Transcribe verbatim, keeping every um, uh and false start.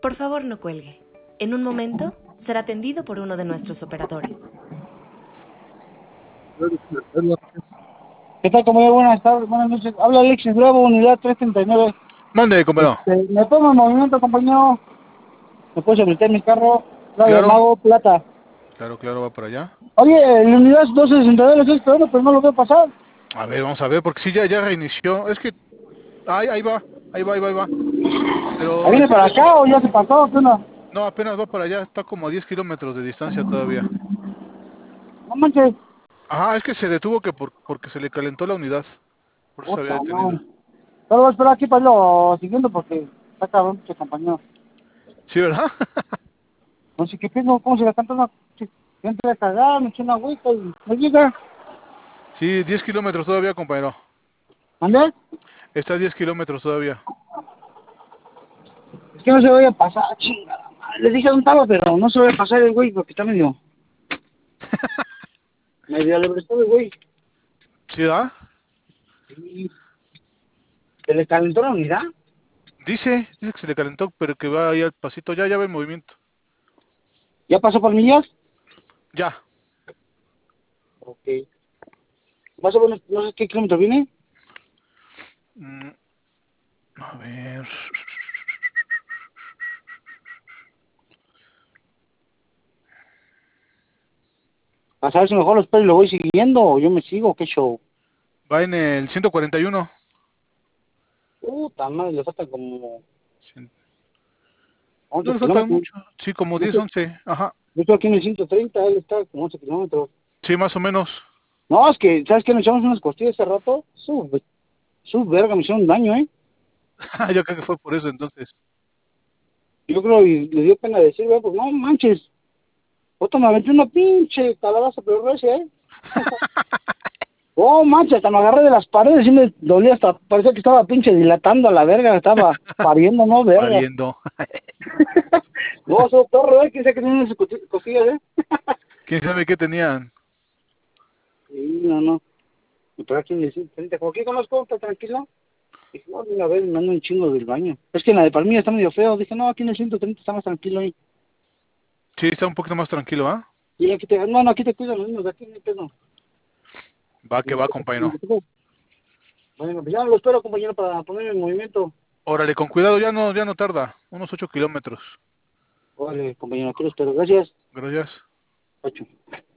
Por favor, no cuelgue. En un momento será atendido por uno de nuestros operadores. ¿Qué tal, compañero? Buenas tardes, buenas noches. Habla Alexis Bravo, unidad trescientos treinta y nueve. Mande, compañero. Este, me pongo en movimiento, compañero. Me puedo habilitar mi carro. La de Claro. Mago Plata. Claro, claro, va para allá. Oye, la unidad doscientos sesenta y dos lo estoy esperando, pero no lo veo pasar. A ver, vamos a ver, porque sí, ya, ya reinició. Es que, ahí, ahí va, ahí va, ahí va, ahí va. ¿Ahí Pero, viene este, para acá o ya se pasó? ¿Qué onda? no, apenas va para allá, está como a diez kilómetros de distancia todavía. No manches. Ajá, es que se detuvo que por, porque se le calentó la unidad. Por eso se había Puta, detenido. man. Solo voy a esperar aquí para irlo siguiendo porque está cabrón, che, compañero. ¿Sí, verdad? No sé qué pienso, cómo se le canta una. Entra a cagar, me echa una agüita y me llega. Sí, diez kilómetros todavía, compañero. ¿Mandé? Está a diez kilómetros todavía. Es que no se vaya a pasar, chingada madre. Les dije dónde estaba, pero no se vaya a pasar el güey porque está medio. Medio alebrestado el güey. ¿Sí, da? Sí. ¿Se le calentó la unidad? Dice, dice que se le calentó, pero que va ahí al pasito. Ya, ya va en movimiento. ¿Ya pasó por millas? Ya. Ok. ¿Más o menos no sé qué kilómetro viene? Mm, a ver. A saber si mejor lo espero y lo voy siguiendo o yo me sigo, qué show. Va en el ciento cuarenta y uno. Puta madre, le faltan como Cien- No once le falta kilómetros. mucho. Sí, como Yo diez, estoy, once. Ajá. yo estoy aquí en el ciento treinta, él está como once kilómetros. Sí, más o menos. No, es que, ¿sabes qué? Nos echamos unas costillas hace rato. Su, su verga, me hicieron daño, ¿eh? Yo creo que fue por eso entonces. Yo creo y le dio pena decir, güey, pues no manches. Otra me aventé una pinche calabaza, pero recia, ¿eh? Oh, manches, hasta me agarré de las paredes y me dolía hasta, parecía que estaba pinche dilatando a la verga, estaba pariendo, no, verga. Pariendo. No, soy torre, ¿eh? ¿Quién sabe que tiene esas costi- costillas, eh? ¿Quién sabe qué tenían? Sí, no, no. Pero aquí me dice, ¿por aquí conozco? ¿Está tranquilo? Dije, no, de una vez me ando un chingo del baño. Es que en la de Palmilla está medio feo. Dije, no, aquí en el ciento treinta está más tranquilo ahí. Sí, está un poquito más tranquilo, ¿ah? Y aquí te, no, no, aquí te cuidan los niños, de aquí no hay pedo. Va que va, compañero. Bueno, pues ya lo espero, compañero, para ponerme en movimiento. Órale, con cuidado, ya no, ya no tarda. Unos ocho kilómetros. Vale, compañero, aquí lo espero. Gracias. Gracias. Ocho.